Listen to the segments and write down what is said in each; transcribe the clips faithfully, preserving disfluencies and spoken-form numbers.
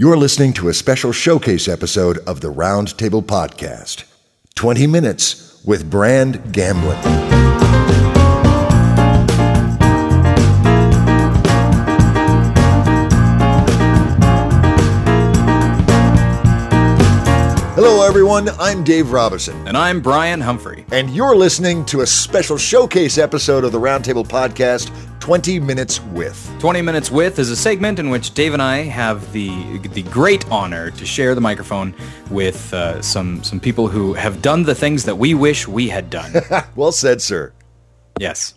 You're listening to a special showcase episode of the Round Table Podcast. twenty minutes with Brand Gamblin. Hello, everyone. I'm Dave Robison. And I'm Brian Humphrey. And you're listening to a special showcase episode of the Roundtable Podcast, twenty minutes with. twenty minutes with is a segment in which Dave and I have the the great honor to share the microphone with uh, some, some people who have done the things that we wish we had done. Well said, sir. Yes.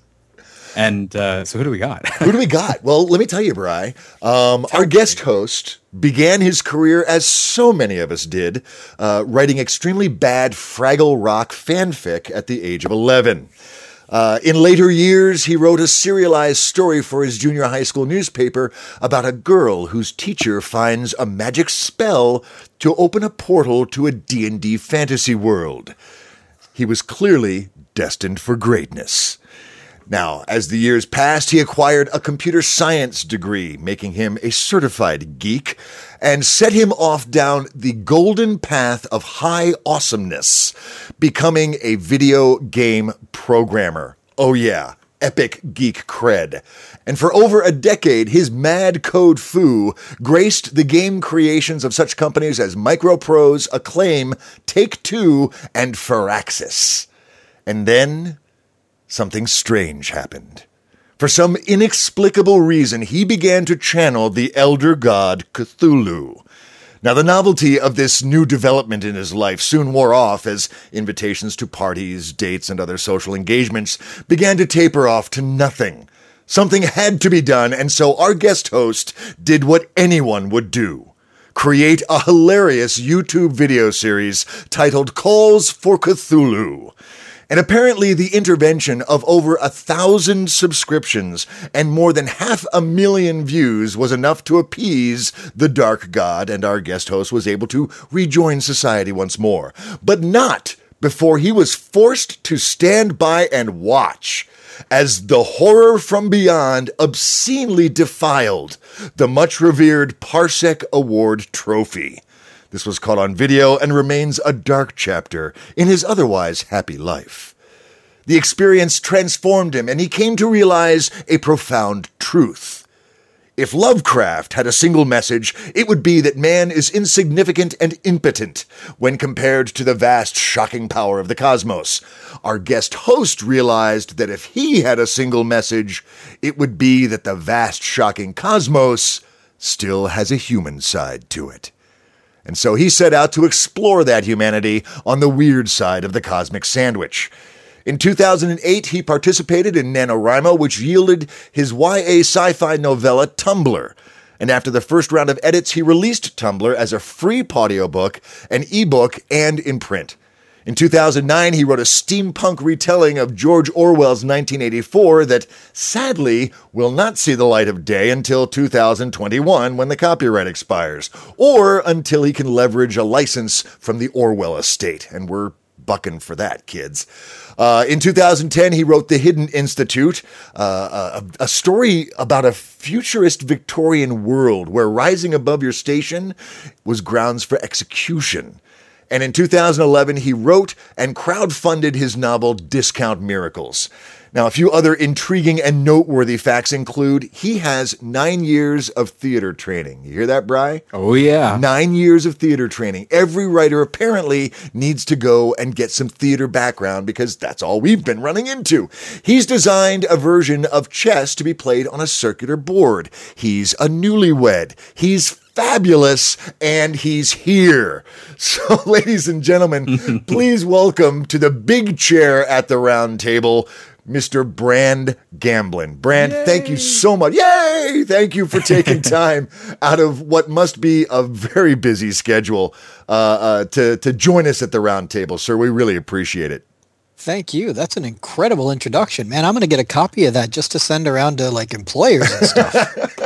And uh, so who do we got? Who do we got? Well, let me tell you, Bri. Um, our guest host began his career, as so many of us did, uh, writing extremely bad Fraggle Rock fanfic at the age of eleven. Uh, in later years, he wrote a serialized story for his junior high school newspaper about a girl whose teacher finds a magic spell to open a portal to a D and D fantasy world. He was clearly destined for greatness. Now, as the years passed, he acquired a computer science degree, making him a certified geek, and set him off down the golden path of high awesomeness, becoming a video game programmer. Oh yeah, epic geek cred. And for over a decade, his mad code foo graced the game creations of such companies as Microprose, Acclaim, Take-Two, and Firaxis. And then something strange happened. For some inexplicable reason, he began to channel the elder god Cthulhu. Now, the novelty of this new development in his life soon wore off as invitations to parties, dates, and other social engagements began to taper off to nothing. Something had to be done, and so our guest host did what anyone would do: create a hilarious YouTube video series titled Calls for Cthulhu. And apparently the intervention of over a thousand subscriptions and more than half a million views was enough to appease the dark god, and our guest host was able to rejoin society once more. But not before he was forced to stand by and watch as the horror from beyond obscenely defiled the much-revered Parsec Award trophy. This was caught on video and remains a dark chapter in his otherwise happy life. The experience transformed him, and he came to realize a profound truth. If Lovecraft had a single message, it would be that man is insignificant and impotent when compared to the vast, shocking power of the cosmos. Our guest host realized that if he had a single message, it would be that the vast, shocking cosmos still has a human side to it. And so he set out to explore that humanity on the weird side of the cosmic sandwich. In two thousand eight, he participated in NaNoWriMo, which yielded his Y A sci-fi novella Tumbler. And after the first round of edits, he released Tumbler as a free audiobook, an ebook, and in print. In two thousand nine, he wrote a steampunk retelling of George Orwell's nineteen eighty-four that, sadly, will not see the light of day until two thousand twenty-one, when the copyright expires, or until he can leverage a license from the Orwell estate, and we're bucking for that, kids. Uh, in two thousand ten, he wrote The Hidden Institute, uh, a, a story about a futurist Victorian world where rising above your station was grounds for execution. And in two thousand eleven, he wrote and crowdfunded his novel Discount Miracles. Now, a few other intriguing and noteworthy facts include he has nine years of theater training. You hear that, Bri? Oh, yeah. Nine years of theater training. Every writer apparently needs to go and get some theater background because that's all we've been running into. He's designed a version of chess to be played on a circular board. He's a newlywed. He's fabulous, and he's here. So, ladies and gentlemen, please welcome to the big chair at the round table, Mister Brand Gamblin. Brand, Yay. Thank you so much. Yay! Thank you for taking time out of what must be a very busy schedule uh, uh, to, to join us at the round table, sir. We really appreciate it. Thank you. That's an incredible introduction, man. I'm going to get a copy of that just to send around to like employers and stuff.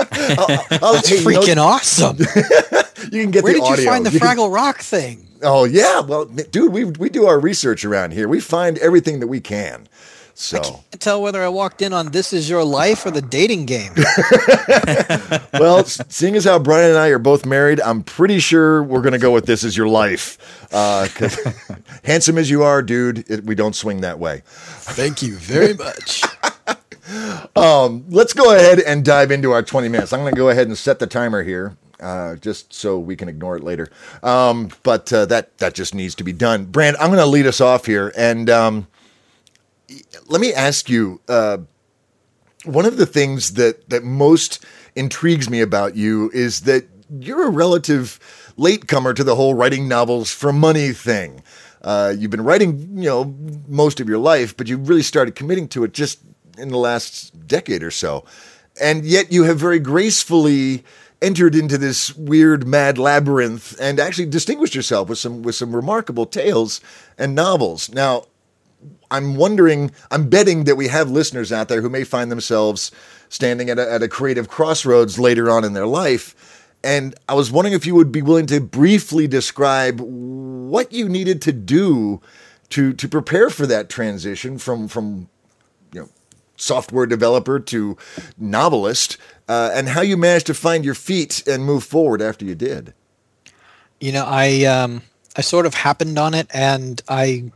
I'll, I'll, That's hey, freaking you know, awesome. You can get Where the did audio. you find the you Fraggle can... Rock thing? Oh, yeah. Well, dude, we we do our research around here. We find everything that we can. So I can't tell whether I walked in on This Is Your Life or the dating game. Well, seeing as how Brian and I are both married, I'm pretty sure we're going to go with This Is Your Life. Uh, 'cause handsome as you are, dude, it, we don't swing that way. Thank you very much. Um, let's go ahead and dive into our twenty minutes. I'm going to go ahead and set the timer here, uh, just so we can ignore it later. Um, but uh, that that just needs to be done. Brand, I'm going to lead us off here, and um, let me ask you. Uh, one of the things that that most intrigues me about you is that you're a relative latecomer to the whole writing novels for money thing. Uh, you've been writing, you know, most of your life, but you really started committing to it just in the last decade or so. And yet you have very gracefully entered into this weird, mad labyrinth and actually distinguished yourself with some with some remarkable tales and novels. Now, I'm wondering, I'm betting that we have listeners out there who may find themselves standing at a, at a creative crossroads later on in their life. And I was wondering if you would be willing to briefly describe what you needed to do to to prepare for that transition from, from you know, software developer to novelist, uh, and how you managed to find your feet and move forward after you did. You know, I um, I sort of happened on it, and I,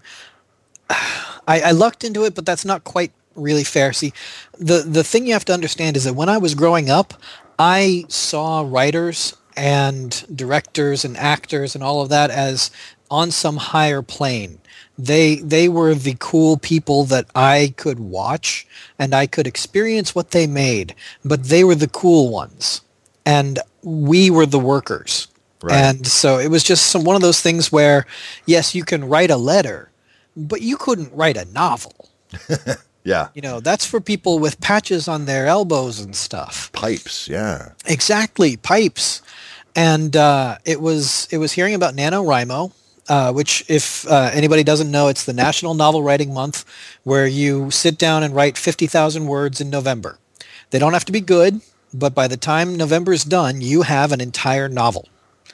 I I lucked into it, but that's not quite really fair. See, the the thing you have to understand is that when I was growing up, I saw writers and directors and actors and all of that as on some higher plane. They they were the cool people that I could watch and I could experience what they made, but they were the cool ones, and we were the workers. Right. And so it was just some one of those things where, yes, you can write a letter, but you couldn't write a novel. Yeah. You know, that's for people with patches on their elbows and stuff. Pipes, yeah. Exactly, pipes. And uh, it was it was hearing about NaNoWriMo, uh, which if uh, anybody doesn't know, it's the National Novel Writing Month, where you sit down and write fifty thousand words in November. They don't have to be good, but by the time November's done, you have an entire novel.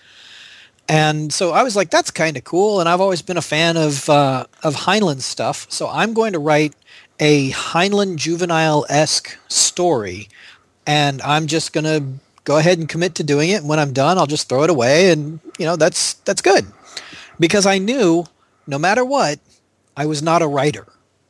And so I was like, that's kind of cool, and I've always been a fan of uh, of Heinlein stuff, so I'm going to write a Heinlein juvenile-esque story, and I'm just going to go ahead and commit to doing it, and when I'm done, I'll just throw it away, and, you know, that's that's good. Because I knew, no matter what, I was not a writer.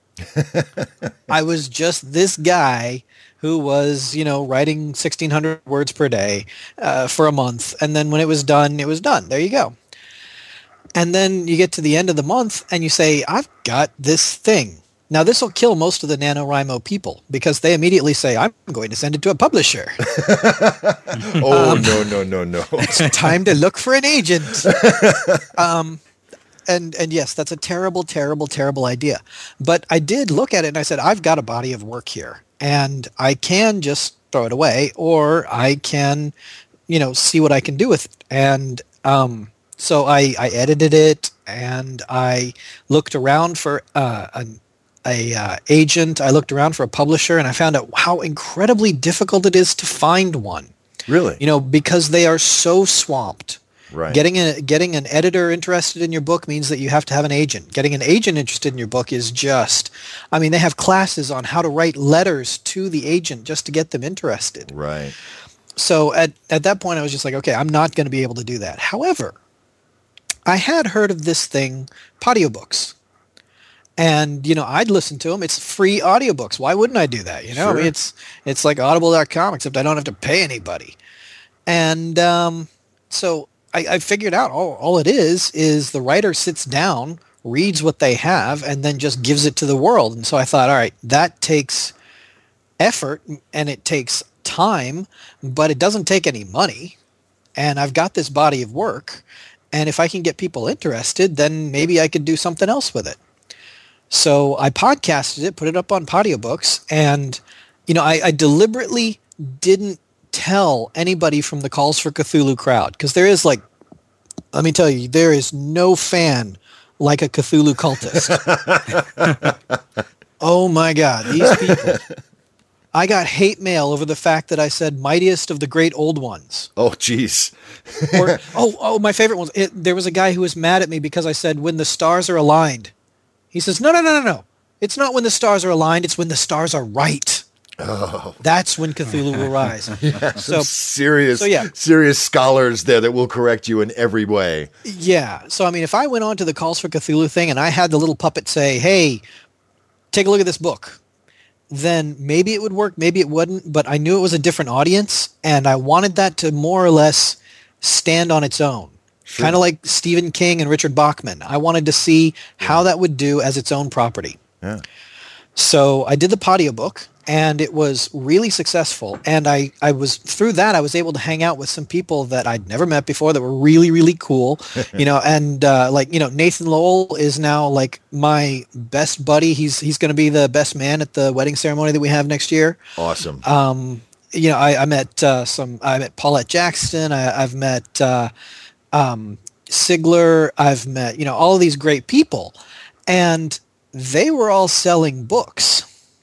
I was just this guy who was, you know, writing sixteen hundred words per day uh, for a month, and then when it was done, it was done. There you go. And then you get to the end of the month, and you say, I've got this thing. Now, this will kill most of the NaNoWriMo people because they immediately say, I'm going to send it to a publisher. oh, um, no, no, no, no. It's time to look for an agent. um, and, and yes, that's a terrible, terrible, terrible idea. But I did look at it and I said, I've got a body of work here and I can just throw it away, or I can, you know, see what I can do with it. And um, so I, I edited it and I looked around for uh, an a uh, agent. I looked around for a publisher, and I found out how incredibly difficult it is to find one. Really? You know, because they are so swamped. Right. Getting a getting an editor interested in your book means that you have to have an agent. Getting an agent interested in your book is just, I mean, they have classes on how to write letters to the agent just to get them interested. Right. So at, at that point, I was just like, okay, I'm not going to be able to do that. However, I had heard of this thing, Podiobooks. And, you know, I'd listen to them. It's free audiobooks. Why wouldn't I do that? You know, Sure. I mean, it's it's like audible dot com, except I don't have to pay anybody. And um, so I, I figured out all, all it is is the writer sits down, reads what they have, and then just gives it to the world. And so I thought, all right, that takes effort and it takes time, but it doesn't take any money. And I've got this body of work. And if I can get people interested, then maybe I could do something else with it. So I podcasted it, put it up on Podiobooks, and, you know, I, I deliberately didn't tell anybody from the Calls for Cthulhu crowd, because there is, like, let me tell you, there is no fan like a Cthulhu cultist. Oh, my God, these people. I got hate mail over the fact that I said mightiest of the great old ones. Oh, jeez. Or, oh, oh, my favorite ones. It, there was a guy who was mad at me because I said when the stars are aligned. He says, no, no, no, no, no. It's not when the stars are aligned, it's when the stars are right. Oh. That's when Cthulhu will rise. Yeah, so some serious, so yeah. serious scholars there that will correct you in every way. Yeah. So, I mean, if I went on to the Calls for Cthulhu thing and I had the little puppet say, hey, take a look at this book, then maybe it would work, maybe it wouldn't, but I knew it was a different audience, and I wanted that to more or less stand on its own. Sure. Kind of like Stephen King and Richard Bachman. I wanted to see how that would do as its own property. Yeah. So I did the Podiobook, and it was really successful. And I, I was through that, I was able to hang out with some people that I'd never met before that were really, really cool. You know, and uh, like, you know, Nathan Lowell is now like my best buddy. He's he's going to be the best man at the wedding ceremony that we have next year. Awesome. Um, you know, I, I met uh, some. I met Paulette Jackson. I, I've met uh, um, Sigler. I've met you know all of these great people, and they were all selling books.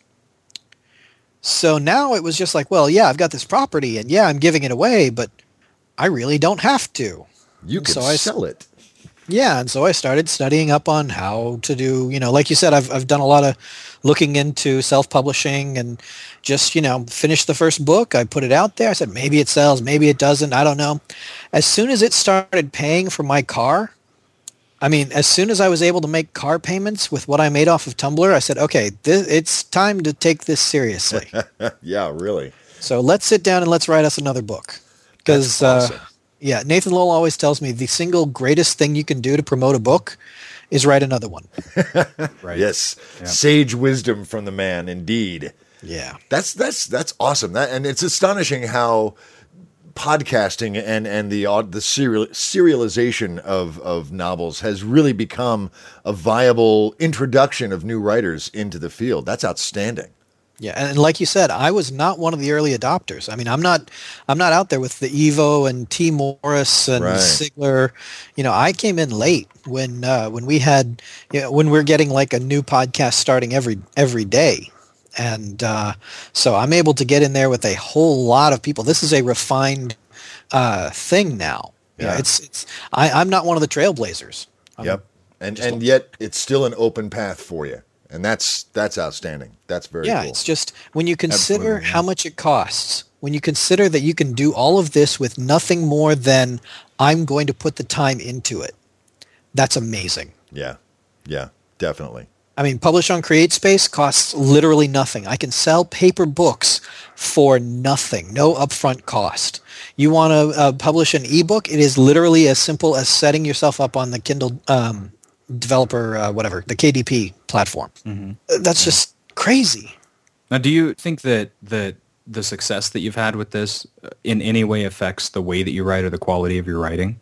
So now it was just like, well, yeah, I've got this property, and yeah, I'm giving it away, but I really don't have to. You can so I, sell it. Yeah, and so I started studying up on how to do, you know, like you said, I've I've done a lot of looking into self-publishing and just, you know, finished the first book. I put it out there. I said, maybe it sells, maybe it doesn't. I don't know. As soon as it started paying for my car, I mean, as soon as I was able to make car payments with what I made off of Tumblr, I said, okay, th- it's time to take this seriously. Yeah, really. So let's sit down and let's write us anher book. Because, awesome. uh, yeah, Nathan Lowell always tells me the single greatest thing you can do to promote a book is write another one. Right. Yes. Yeah. Sage wisdom from the man, indeed. Yeah. That's that's that's awesome. That and it's astonishing how podcasting and and the the serial, serialization of of novels has really become a viable introduction of new writers into the field. That's outstanding. Yeah, and like you said, I was not one of the early adopters. I mean, I'm not I'm not out there with the Evo and T. Morris and right. Sigler. You know, I came in late when uh, when we had you know, when we're getting like a new podcast starting every every day. And uh, so I'm able to get in there with a whole lot of people. This is a refined uh, thing now. Yeah. You know, it's it's. I, I'm not one of the trailblazers. I'm yep. And and yet it's still an open path for you, and that's that's outstanding. That's very yeah. cool. It's just when you consider Absolutely. how much it costs. When you consider that you can do all of this with nothing more than I'm going to put the time into it. That's amazing. Yeah. Yeah. Definitely. I mean, publish on CreateSpace costs literally nothing. I can sell paper books for nothing, no upfront cost. You want to uh, publish an ebook? It is literally as simple as setting yourself up on the Kindle um, developer, uh, whatever, the K D P platform. Mm-hmm. That's just crazy. Now, do you think that that the success that you've had with this in any way affects the way that you write or the quality of your writing?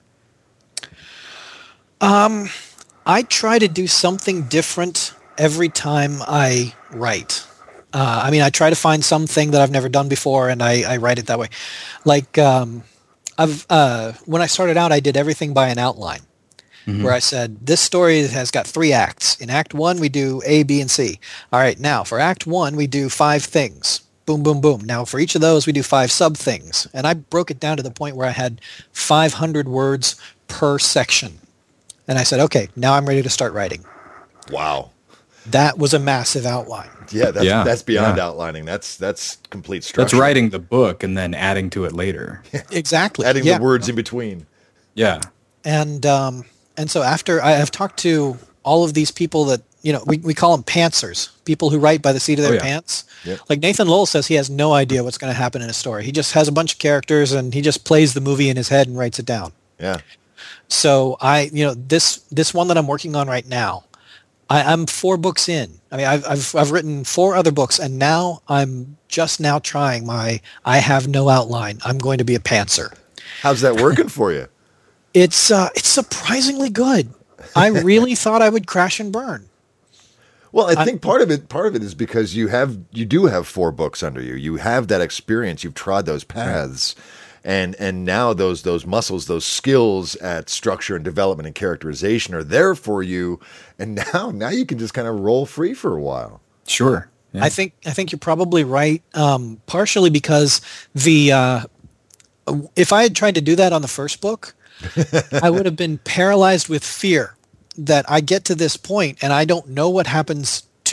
Um, I try to do something different every time I write. Uh, I mean, I try to find something that I've never done before, and I, I write it that way. Like, um, I've uh, when I started out, I did everything by an outline, mm-hmm. where I said, this story has got three acts. In Act One, we do A, B, and C. All right, now, for Act One, we do five things. Boom, boom, boom. Now, for each of those, we do five sub-things. And I broke it down to the point where I had five hundred words per section. And I said, okay, now I'm ready to start writing. Wow. That was a massive outline. Yeah, that's, yeah, that's beyond yeah. outlining. That's that's complete structure. That's writing the book and then adding to it later. Exactly. Adding yeah. the words in between. Yeah. And um, and so after I have talked to all of these people that, you know, we, we call them pantsers, people who write by the seat of their oh, yeah. pants. Yep. Like Nathan Lowell says he has no idea what's going to happen in a story. He just has a bunch of characters and he just plays the movie in his head and writes it down. Yeah. So I, you know, this this one that I'm working on right now, I, I'm four books in. I mean, I've, I've I've written four other books, and now I'm just now trying my I have no outline. I'm going to be a pantser. How's that working for you? It's uh, it's surprisingly good. I really thought I would crash and burn. Well, I think part of it part of it is because you have you do have four books under you. You have that experience. You've trod those paths. And and now those those muscles, those skills at structure and development and characterization are there for you. And now now you can just kind of roll free for a while. Sure. Yeah. I think I think you're probably right. Um, partially because the uh, if I had tried to do that on the first book, I would have been paralyzed with fear that I get to this point and I don't know what happens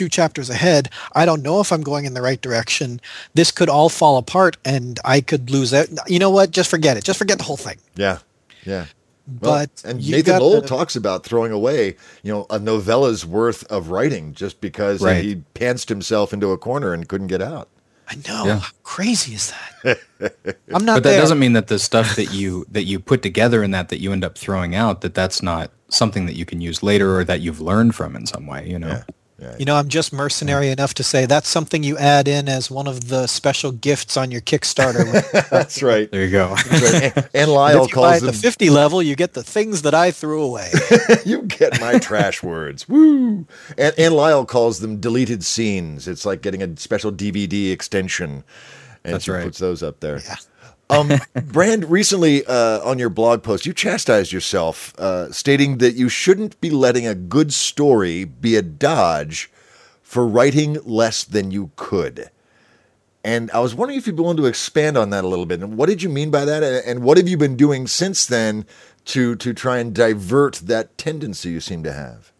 two chapters ahead. I don't know if I'm going in the right direction. This could all fall apart, and I could lose it. You know what? Just forget it. Just forget the whole thing. Yeah, yeah. Well, but and you Nathan got Lowell the- talks about throwing away, you know, a novella's worth of writing just because Right. he pantsed himself into a corner and couldn't get out. I know. Yeah. How crazy is that? I'm not But that there. doesn't mean that the stuff that you that you put together in that that you end up throwing out, that that's not something that you can use later or that you've learned from in some way, you know. Yeah, yeah. You know, I'm just mercenary enough to say that's something you add in as one of the special gifts on your Kickstarter. That's right. There you go. That's right. And, and if Lyle you buy calls at the them, fifty level, you get the things that I threw away. you get my trash words. Woo! And, and Lyle calls them deleted scenes. It's like getting a special D V D extension. And That's she right. puts those up there. Yeah. um, Brand, recently uh, on your blog post, you chastised yourself, uh, stating that you shouldn't be letting a good story be a dodge for writing less than you could. And I was wondering if you'd be willing to expand on that a little bit. And what did you mean by that? And what have you been doing since then to to try and divert that tendency you seem to have?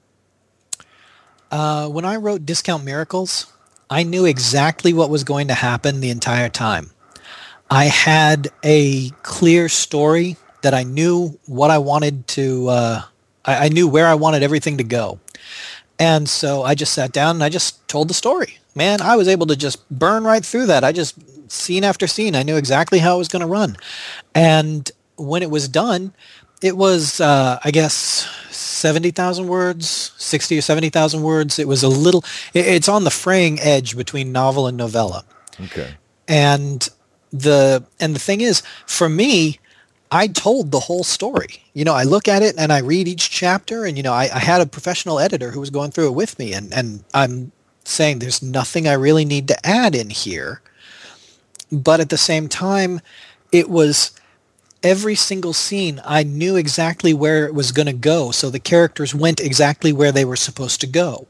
Uh, when I wrote Discount Miracles, I knew exactly what was going to happen the entire time. I had a clear story that I knew what I wanted to, uh, I, I knew where I wanted everything to go. And so I just sat down and I just told the story. Man, I was able to just burn right through that. I just, scene after scene, I knew exactly how it was going to run. And when it was done, it was, uh, I guess, seventy thousand words, sixty or seventy thousand words. It was a little, it, it's on the fraying edge between novel and novella. Okay. And the, and the thing is, for me, I told the whole story. You know, I look at it and I read each chapter, and, you know, I, I had a professional editor who was going through it with me, and, and I'm saying there's nothing I really need to add in here. But at the same time, it was every single scene, I knew exactly where it was going to go, so the characters went exactly where they were supposed to go.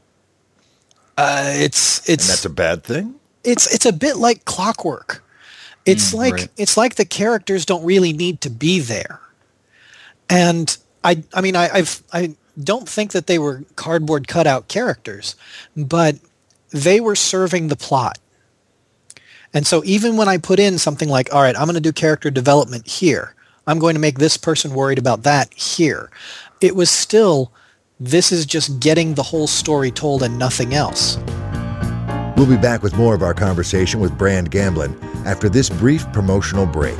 Uh, it's it's And that's a bad thing? it's it's a bit like clockwork. It's Mm, like right. it's like the characters don't really need to be there. And I I mean I I've I don't think that they were cardboard cutout characters, but they were serving the plot. And so even when I put in something like, all right, I'm going to do character development here, I'm going to make this person worried about that here, it was still, this is just getting the whole story told and nothing else. We'll be back with more of our conversation with Brand Gamblin after this brief promotional break.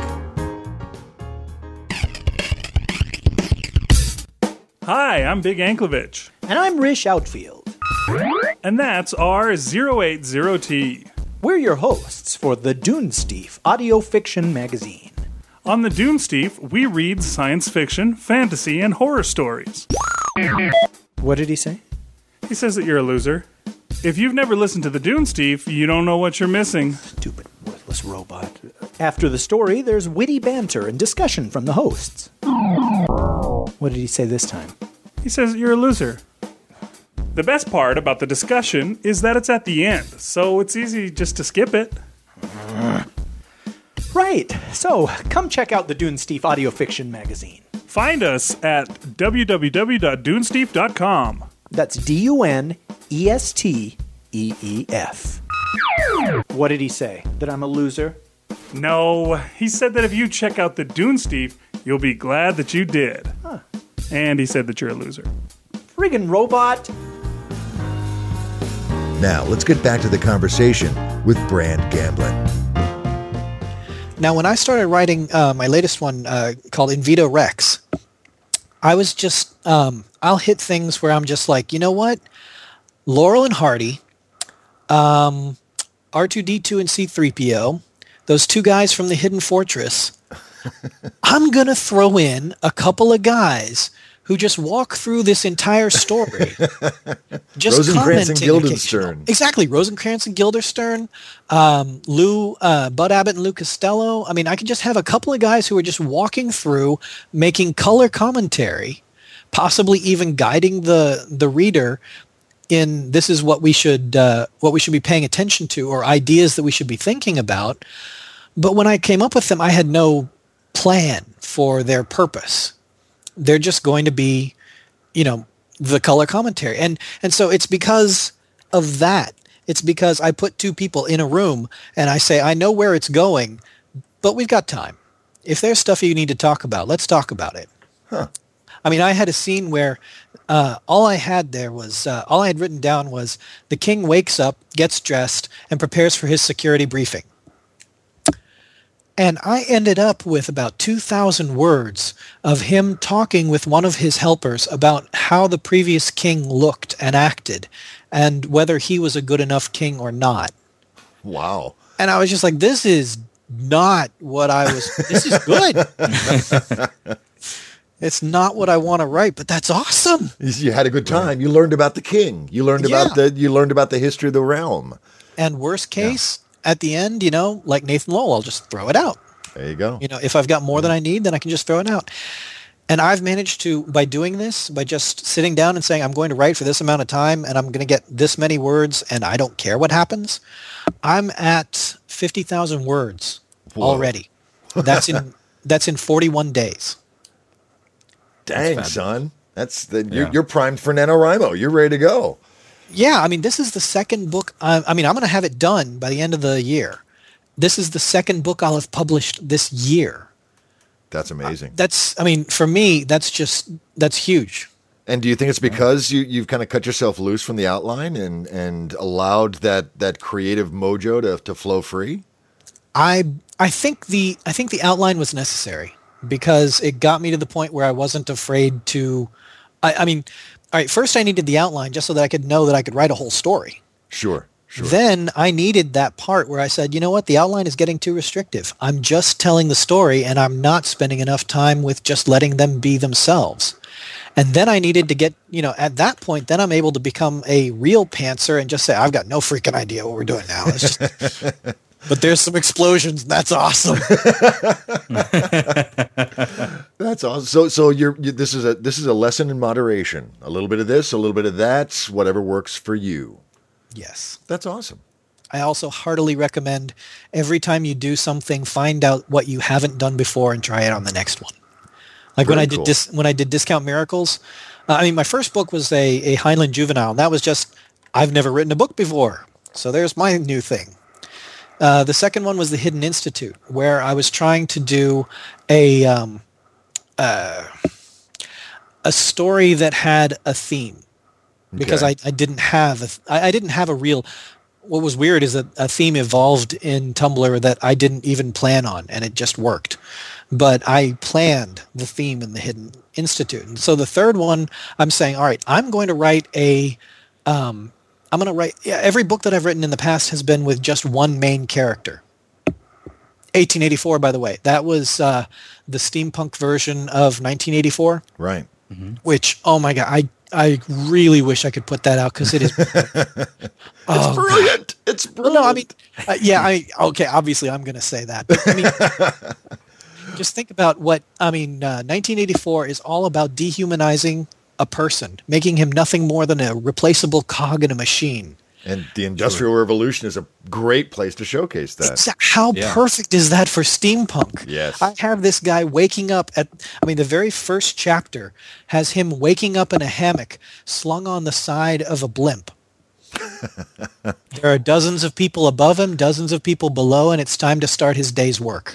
Hi, I'm Big Anklevich, And I'm Rish Outfield. and that's our zero eight zero T. We're your hosts for the Dunesteef audio fiction magazine. On the Dunesteef, we read science fiction, fantasy, and horror stories. What did he say? He says that you're a loser. If you've never listened to the Dunesteef, you don't know what you're missing. Stupid, worthless robot. After the story, there's witty banter and discussion from the hosts. What did he say this time? He says that you're a loser. The best part about the discussion is that it's at the end, so it's easy just to skip it. Right, so come check out the Dunesteef audio fiction magazine. Find us at w w w dot dunesteef dot com. That's D U N E S T E E F. What did he say? That I'm a loser? No, he said that if you check out the Dunesteef, you'll be glad that you did. Huh. And he said that you're a loser. Friggin' robot! Now, let's get back to the conversation with Brand Gamblin. Now, when I started writing uh, my latest one uh, called Invito Rex, I was just, um, I'll hit things where I'm just like, you know what? Laurel and Hardy, um, R two D two and C three P O, those two guys from the Hidden Fortress, I'm going to throw in a couple of guys who just walk through this entire story. Just Rosencrantz and commenting Guildenstern. occasionally. Exactly, Rosencrantz and Guildenstern, um, Lou, uh, Bud Abbott and Lou Costello. I mean, I could just have a couple of guys who are just walking through, making color commentary, possibly even guiding the the reader in this is what we should uh, what we should be paying attention to, or ideas that we should be thinking about. But when I came up with them, I had no plan for their purpose. They're just going to be, you know, the color commentary. And and so it's because of that. It's because I put two people in a room and I say, I know where it's going, but we've got time. If there's stuff you need to talk about, let's talk about it. Huh. I mean, I had a scene where uh, all I had there was, uh, all I had written down was the king wakes up, gets dressed, and prepares for his security briefing. And I ended up with about two thousand words of him talking with one of his helpers about how the previous king looked and acted and whether he was a good enough king or not. Wow. And I was just like, this is not what I was, this is good. It's not what I want to write, but that's awesome. You had a good time. You learned about the king. You learned Yeah. about the you learned about the history of the realm. And worst case, at the end, you know, like Nathan Lowell, I'll just throw it out. There you go. You know, if I've got more than I need, then I can just throw it out. And I've managed to, by doing this, by just sitting down and saying, I'm going to write for this amount of time and I'm going to get this many words and I don't care what happens, I'm at fifty thousand words Whoa. already. That's in that's in forty-one days. Dang, fabulous. son. That's the, you're, Yeah. you're primed for NaNoWriMo. You're ready to go. Yeah, I mean, this is the second book. I, I mean, I'm going to have it done by the end of the year. This is the second book I'll have published this year. That's amazing. That's, I mean, for me, that's just, that's huge. And do you think it's because you, you've kind of cut yourself loose from the outline and, and allowed that, that creative mojo to, to flow free? I I think the I think the outline was necessary because it got me to the point where I wasn't afraid to. I, I mean, all right. First, I needed the outline just so that I could know that I could write a whole story. Sure, sure. Then I needed that part where I said, you know what, the outline is getting too restrictive. I'm just telling the story, and I'm not spending enough time with just letting them be themselves. And then I needed to get, you know, at that point, then I'm able to become a real pantser and just say, I've got no freaking idea what we're doing now. It's just, but there's some explosions. And that's awesome. That's awesome. So, so you're you, this is a this is a lesson in moderation. A little bit of this, a little bit of that, whatever works for you. Yes. That's awesome. I also heartily recommend every time you do something, find out what you haven't done before and try it on the next one. Like when Very I did cool. dis, when I did Discount Miracles, uh, I mean, my first book was a, a Heinlein Juvenile. And that was just, I've never written a book before. So there's my new thing. Uh, the second one was The Hidden Institute, where I was trying to do a um, uh, a story that had a theme. Because Okay. I, I didn't have a, I, I didn't have a real. What was weird is that a theme evolved in Tumblr that I didn't even plan on, and it just worked. But I planned the theme in the Hidden Institute, and so the third one, I'm saying, all right, I'm going to write a. Um, I'm going to write. Yeah, every book that I've written in the past has been with just one main character. eighteen eighty-four, by the way, that was uh, the steampunk version of nineteen eighty-four. Right. Which, oh my god, I I really wish I could put that out because it is. It's brilliant. It's Well, brilliant. no, I mean, uh, yeah, I okay. Obviously, I'm going to say that, but I mean, just think about what I mean. Uh, nineteen eighty-four is all about dehumanizing a person, making him nothing more than a replaceable cog in a machine. And the Industrial Revolution is a great place to showcase that. Exa- How Yeah. perfect is that for steampunk? Yes. I have this guy waking up at, I mean, the very first chapter has him waking up in a hammock slung on the side of a blimp. There are dozens of people above him, dozens of people below, and it's time to start his day's work.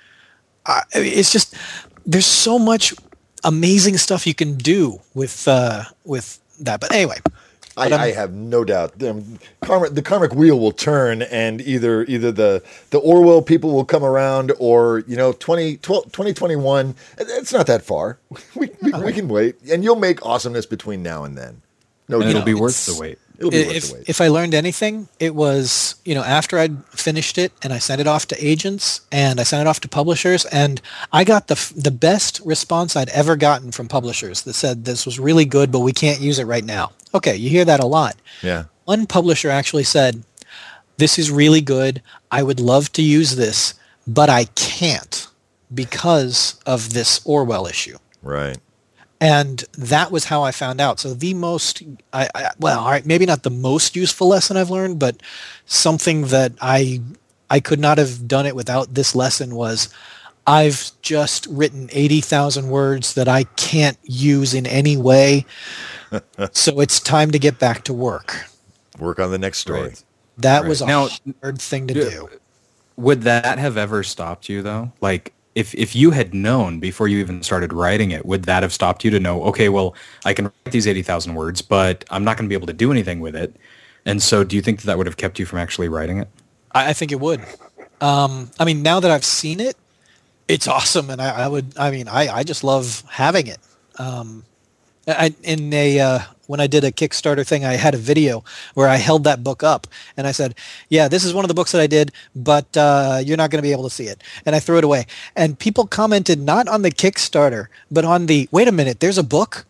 Uh, it's just, there's so much amazing stuff you can do with uh, with that. But anyway. I, But I'm- I have no doubt. Um, karma, the karmic wheel will turn, and either either the, the Orwell people will come around, or you know, twenty, twelve, twenty twenty-one. It's not that far. We, we, we can wait, and you'll make awesomeness between now and then. No, And it'll doubt. be worth it's- the wait. It'll be worth if, the wait. if I learned anything, it was, you know, after I'd finished it and I sent it off to agents and I sent it off to publishers, and I got the f- the best response I'd ever gotten from publishers that said, this was really good, but we can't use it right now. Okay, you hear that a lot. Yeah. One publisher actually said, this is really good. I would love to use this, but I can't because of this Orwell issue. Right. And that was how I found out. So the most, I, I, well, all right, maybe not the most useful lesson I've learned, but something that I I could not have done it without this lesson was, I've just written eighty thousand words that I can't use in any way. So it's time to get back to work. work on the next story. Right. That Right. was a Now- hard thing to Yeah. do. Would that have ever stopped you though? Like if if you had known before you even started writing it, would that have stopped you to know, okay, well, I can write these eighty thousand words, but I'm not going to be able to do anything with it. And so do you think that, that would have kept you from actually writing it? I, I think it would. Um, I mean, now that I've seen it, it's awesome, and I, I would. I mean, I, I just love having it. Um, I, in a uh, when I did a Kickstarter thing, I had a video where I held that book up and I said, "Yeah, this is one of the books that I did, but uh, you're not going to be able to see it." And I threw it away. And people commented not on the Kickstarter, but on the, "Wait a minute, there's a book.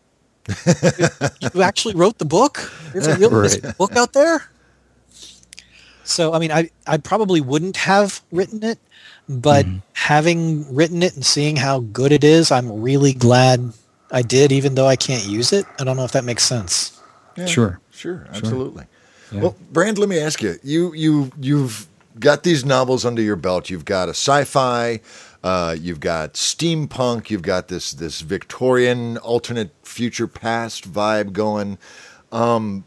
You actually wrote the book? There's a real there's a book out there." So I mean, I I probably wouldn't have written it, but Mm-hmm. having written it and seeing how good it is, I'm really glad I did, even though I can't use it. I don't know if that makes sense. Yeah, Sure. Sure, absolutely. Yeah. Well, Brand, let me ask you. You you you've got these novels under your belt. You've got a sci-fi, uh, you've got steampunk, you've got this this Victorian alternate future past vibe going. Um,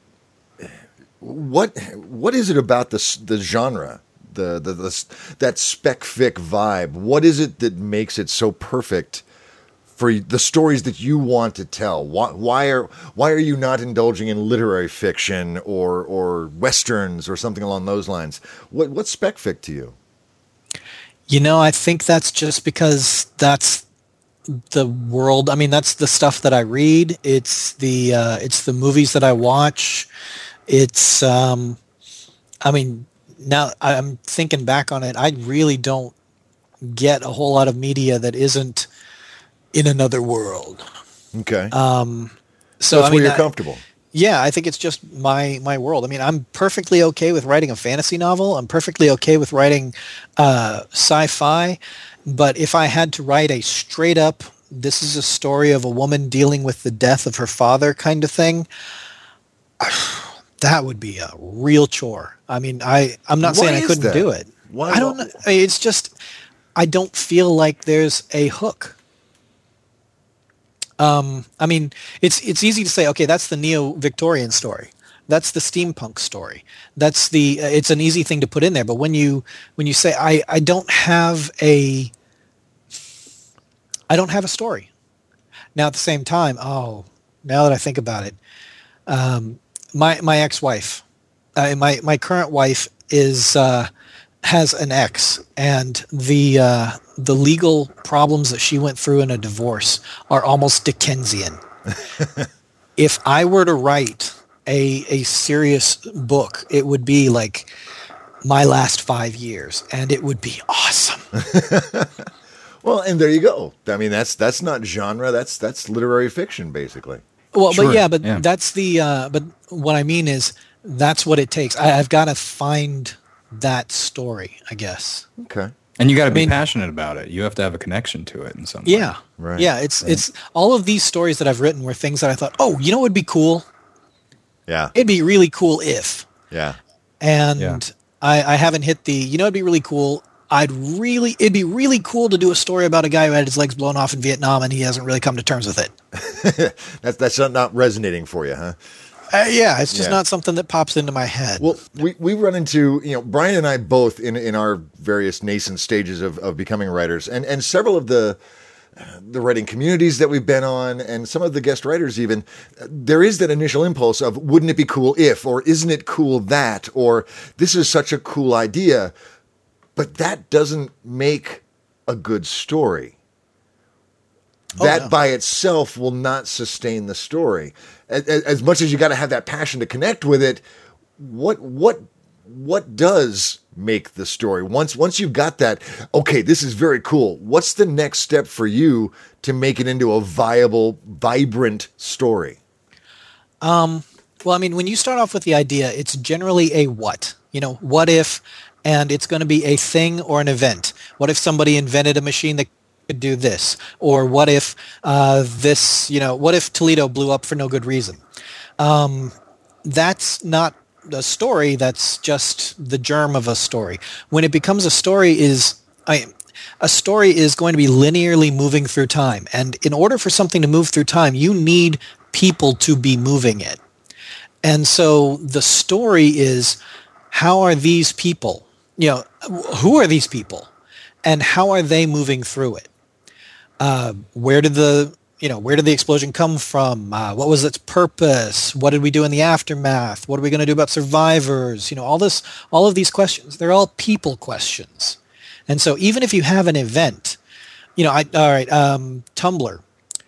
what what is it about the s- the genre? The, the the s- that spec fic vibe. What is it that makes it so perfect for the stories that you want to tell? Why, why are why are you not indulging in literary fiction or or westerns or something along those lines? What what's spec fic to you? You know, I think that's just because that's the world. I mean, that's the stuff that I read. It's the uh, it's the movies that I watch. It's um, I mean, now I'm thinking back on it, I really don't get a whole lot of media that isn't in another world. Okay, Um, so so that's I mean, where you're I- comfortable. Yeah, I think it's just my my world. I mean, I'm perfectly okay with writing a fantasy novel. I'm perfectly okay with writing uh, sci-fi. But if I had to write a straight up, this is a story of a woman dealing with the death of her father kind of thing, that would be a real chore. I mean, I I'm not Why saying I is couldn't that? do it. Why- I don't know. I mean, it's just I don't feel like there's a hook. Um, I mean, it's it's easy to say, okay, that's the neo-Victorian story. That's the steampunk story. That's the uh, it's an easy thing to put in there. But when you when you say I I don't have a I don't have a story. Now at the same time, oh, now that I think about it, um, my my ex-wife, uh, my my current wife is uh, has an ex, and the uh, the legal problems that she went through in a divorce are almost Dickensian. If I were to write a a serious book, it would be like my last five years, and it would be awesome. Well, and there you go. I mean, that's that's not genre. That's that's literary fiction, basically. Well, Sure, but yeah, but yeah. that's the. Uh, but what I mean is, that's what it takes. I, I've got to find that story, I guess. Okay. And you got to be mean- passionate about it. You have to have a connection to it in some way. Yeah, Right, yeah. It's it's all of these stories that I've written were things that I thought, oh, you know, what would be cool. Yeah. It'd be really cool if. Yeah. And Yeah. I, I haven't hit the. You know, it'd be really cool. I'd really. It'd be really cool to do a story about a guy who had his legs blown off in Vietnam and he hasn't really come to terms with it. That's that's not, not resonating for you, huh? Uh, yeah, it's just Yeah. not something that pops into my head. Well, we, we run into, you know, Brian and I both in, in our various nascent stages of, of becoming writers, and, and several of the the writing communities that we've been on, and some of the guest writers even, there is that initial impulse of, wouldn't it be cool if, or isn't it cool that, or this is such a cool idea, but that doesn't make a good story. Oh, That no. by itself will not sustain the story. As, as much as you got to have that passion to connect with it, what what what does make the story? Once once you've got that, okay, this is very cool. What's the next step for you to make it into a viable, vibrant story? Well, I mean, when you start off with the idea, it's generally a what. You know, what if, and it's going to be a thing or an event. What if somebody invented a machine that could do this? Or what if uh, this, you know, what if Toledo blew up for no good reason? Um, that's not a story. That's just the germ of a story. When it becomes a story is, I, a story is going to be linearly moving through time. And in order for something to move through time, you need people to be moving it. And so the story is, how are these people, you know, who are these people and how are they moving through it? Uh, where did the, you know, where did the explosion come from? Uh, what was its purpose? What did we do in the aftermath? What are we going to do about survivors? You know, all this, all of these questions, they're all people questions. And so even if you have an event, you know, I, all right, um, Tumblr,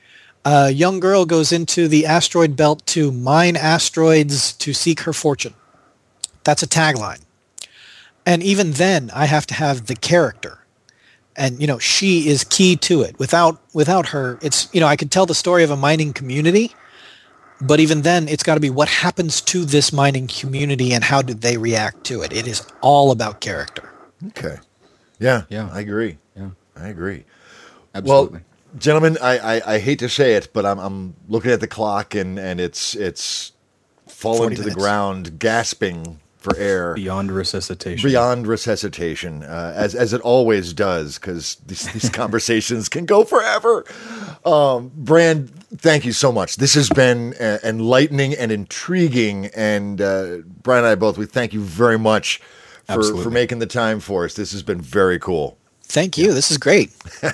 a young girl goes into the asteroid belt to mine asteroids to seek her fortune. That's a tagline. And even then, I have to have the character. And, you know, she is key to it. Without without her, it's, you know, I could tell the story of a mining community, but even then, it's got to be what happens to this mining community and how did they react to it. It is all about character. Okay. Yeah, Yeah. I agree. Yeah. I agree. Absolutely. Well, gentlemen, I, I, I hate to say it, but I'm I'm looking at the clock and, and it's it's fallen forty to minutes. the ground, gasping for air. Beyond resuscitation. Beyond resuscitation, uh, as as it always does, because these, these conversations can go forever. Um, Brand, thank you so much. This has been uh, enlightening and intriguing. And uh, Brian and I both, we thank you very much for, Absolutely. for making the time for us. This has been very cool. Thank you. This is great.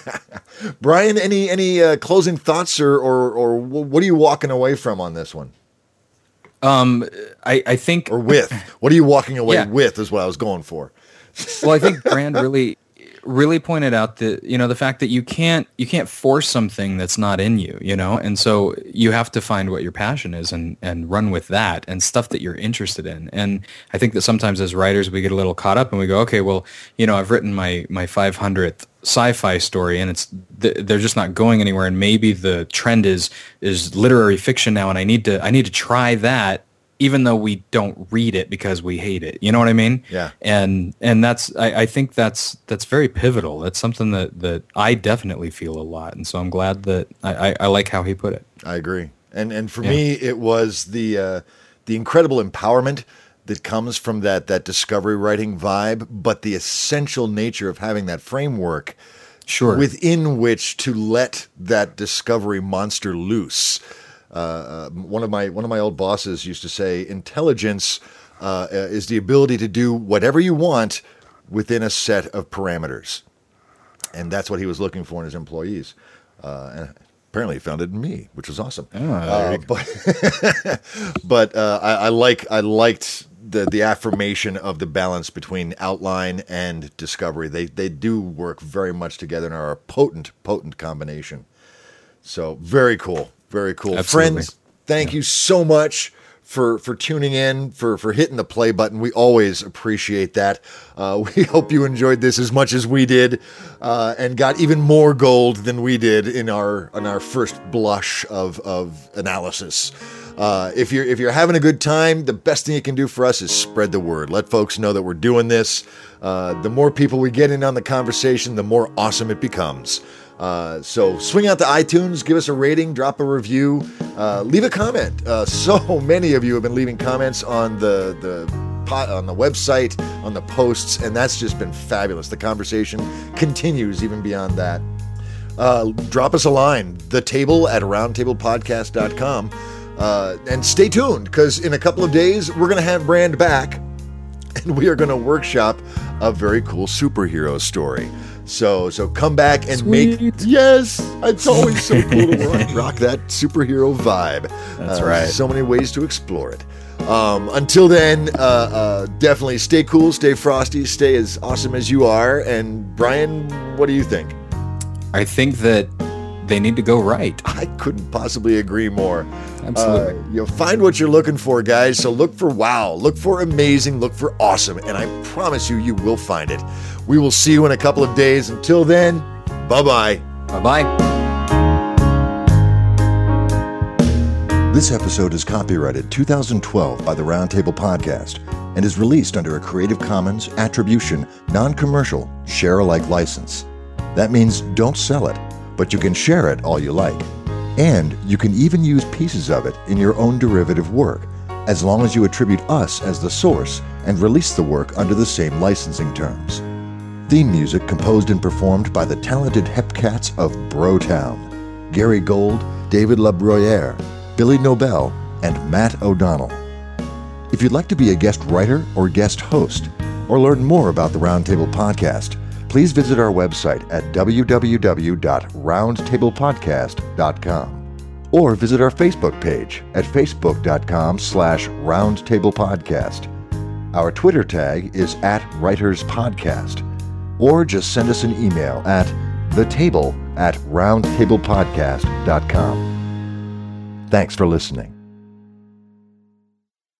Brian, any any uh, closing thoughts, or, or or what are you walking away from on this one? Um, I, I think, Or with? What are you walking away Yeah. with is what I was going for. well, I think Brand really, really pointed out that, you know, the fact that you can't, you can't force something that's not in you, you know, and so you have to find what your passion is and, and run with that and stuff that you're interested in. And I think that sometimes as writers, we get a little caught up and we go, okay, well, you know, I've written my, my five hundredth sci-fi story and it's, they're just not going anywhere. And maybe the trend is, is literary fiction now. And I need to, I need to try that, even though we don't read it because we hate it. You know what I mean? Yeah. And and that's I, I think that's that's very pivotal. That's something that, that I definitely feel a lot. And so I'm glad that I, I, I like how he put it. I agree. And and for Yeah. me, it was the uh, the incredible empowerment that comes from that that discovery writing vibe, but the essential nature of having that framework Sure. within which to let that discovery monster loose. Uh, uh, one of my one of my old bosses used to say, "Intelligence uh, is the ability to do whatever you want within a set of parameters," and that's what he was looking for in his employees. Uh, and apparently, he found it in me, which was awesome. Oh, there Uh, you go. but but uh, I, I like I liked the the affirmation of the balance between outline and discovery. They they do work very much together and are a potent potent combination. So very cool. Very cool. Absolutely. Friends, thank you so much for for tuning in, for for hitting the play button. We always appreciate that. Uh, we hope you enjoyed this as much as we did, uh, and got even more gold than we did in our in our first blush of of analysis. Uh, if you're if you're having a good time, the best thing you can do for us is spread the word. Let folks know that we're doing this. Uh, the more people we get in on the conversation, the more awesome it becomes. Uh, so swing out to iTunes, give us a rating, drop a review, uh, leave a comment. Uh, so many of you have been leaving comments on the the pot, on the website, on the posts, and that's just been fabulous. The conversation continues even beyond that. Uh, drop us a line, the table at roundtable podcast dot com, uh, and stay tuned because in a couple of days we're going to have Brand back, and we are going to workshop a very cool superhero story. So so come back and Sweet. make yes, it's always so cool to rock, rock that superhero vibe. That's Uh, right. So many ways to explore it. Um, until then, uh, uh, definitely stay cool, stay frosty, stay as awesome as you are. And Brian, what do you think? I think that they need to go right. I couldn't possibly agree more. Absolutely. Uh, you'll find what you're looking for, guys. So look for wow, look for amazing, look for awesome, and I promise you, you will find it. We will see you in a couple of days. Until then, bye-bye. Bye-bye. This episode is copyrighted two thousand twelve by the Roundtable Podcast and is released under a Creative Commons Attribution, Non-Commercial, Share-alike license. That means don't sell it, but you can share it all you like. And you can even use pieces of it in your own derivative work, as long as you attribute us as the source and release the work under the same licensing terms. Theme music composed and performed by the talented Hepcats of Brotown, Gary Gold, David LaBruyere, Billy Nobel, and Matt O'Donnell. If you'd like to be a guest writer or guest host, or learn more about the Roundtable Podcast, please visit our website at w w w dot roundtable podcast dot com or visit our Facebook page at facebook dot com slash roundtable podcast. Our Twitter tag is at Writers Podcast, or just send us an email at thetable at roundtable podcast dot com. Thanks for listening.